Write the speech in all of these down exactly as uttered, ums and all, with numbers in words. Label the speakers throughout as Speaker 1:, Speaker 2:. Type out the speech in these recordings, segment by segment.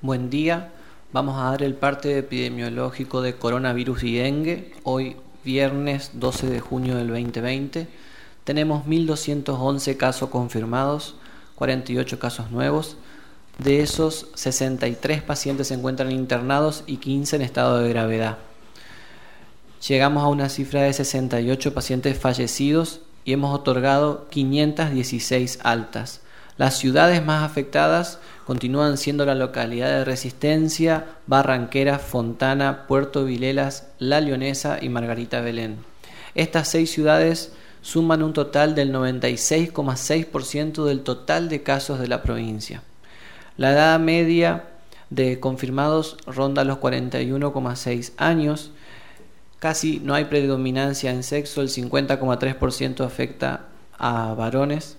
Speaker 1: Buen día, vamos a dar el parte epidemiológico de coronavirus y dengue. Hoy viernes doce de junio del veinte veinte. Tenemos mil doscientos once casos confirmados, cuarenta y ocho casos nuevos. De esos, sesenta y tres pacientes se encuentran internados y quince en estado de gravedad. Llegamos a una cifra de sesenta y ocho pacientes fallecidos y hemos otorgado quinientas dieciséis altas. Las ciudades más afectadas continúan siendo la localidad de Resistencia, Barranqueras, Fontana, Puerto Vilelas, La Leonesa y Margarita Belén. Estas seis ciudades suman un total del noventa y seis coma seis por ciento del total de casos de la provincia. La edad media de confirmados ronda los cuarenta y uno coma seis años. Casi no hay predominancia en sexo, el cincuenta coma tres por ciento afecta a varones.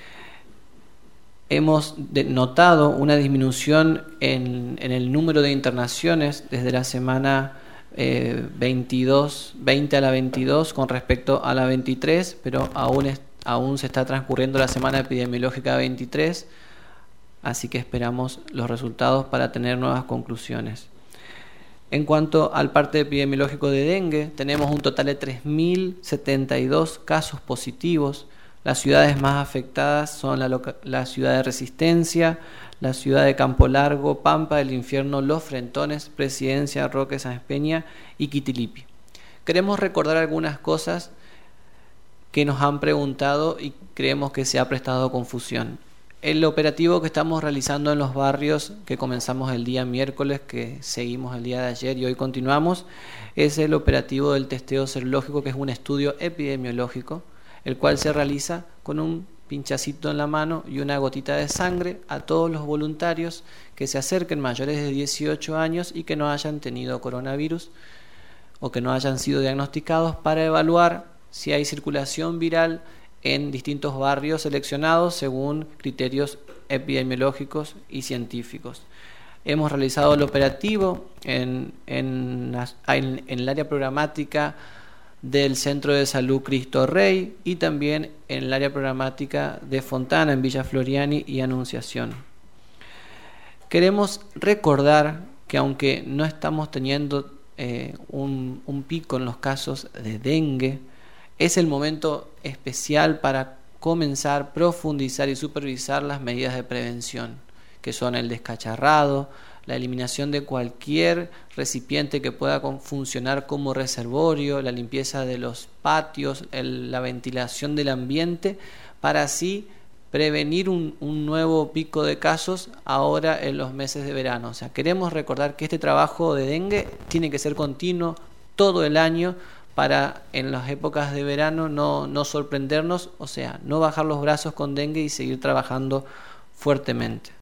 Speaker 1: Hemos notado una disminución en, en el número de internaciones desde la semana eh, veintidós, veinte a la veintidós con respecto a la veintitrés, pero aún, es, aún se está transcurriendo la semana epidemiológica veintitrés, así que esperamos los resultados para tener nuevas conclusiones. En cuanto al parte epidemiológico de dengue, tenemos un total de tres mil setenta y dos casos positivos. Las ciudades más afectadas son la, loca- la ciudad de Resistencia, la ciudad de Campo Largo, Pampa del Infierno, Los Frentones, Presidencia, Roque Sáenz Peña y Quitilipi. Queremos recordar algunas cosas que nos han preguntado y creemos que se ha prestado confusión. El operativo que estamos realizando en los barrios, que comenzamos el día miércoles, que seguimos el día de ayer y hoy continuamos, es el operativo del testeo serológico, que es un estudio epidemiológico, el cual se realiza con un pinchacito en la mano y una gotita de sangre a todos los voluntarios que se acerquen mayores de dieciocho años y que no hayan tenido coronavirus o que no hayan sido diagnosticados, para evaluar si hay circulación viral en distintos barrios seleccionados según criterios epidemiológicos y científicos. Hemos realizado el operativo en, en, las, en, en el área programática del Centro de Salud Cristo Rey y también en el área programática de Fontana, en Villa Floriani y Anunciación. Queremos recordar que aunque no estamos teniendo eh, un, un pico en los casos de dengue, es el momento especial para comenzar a profundizar y supervisar las medidas de prevención, que son el descacharrado, la eliminación de cualquier recipiente que pueda funcionar como reservorio, la limpieza de los patios, el, la ventilación del ambiente, para así prevenir un, un nuevo pico de casos ahora en los meses de verano. O sea, queremos recordar que este trabajo de dengue tiene que ser continuo todo el año, para en las épocas de verano no, no sorprendernos, o sea, no bajar los brazos con dengue y seguir trabajando fuertemente.